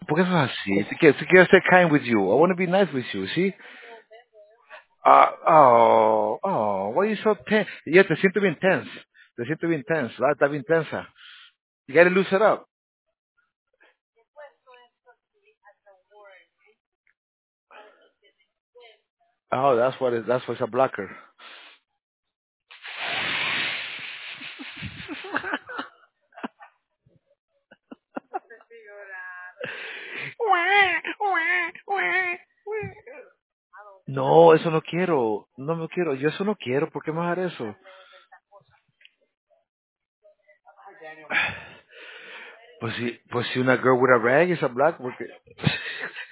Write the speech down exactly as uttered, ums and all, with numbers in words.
¿Por qué sos así? Si quieres, si quieres ser kind with you. I want to be nice with you, ¿sí? Ah, oh, oh, why are you so tense? Yeah, te siento bien tense. Te siento bien tense, ¿verdad? Está bien tensa. You gotta loosen it up. Oh, that's what it, that's what's a blocker. No, eso no quiero. No me quiero. Yo eso no quiero. ¿Por qué me vas a dar eso? Pues si, pues si una girl with a rag is a black, porque...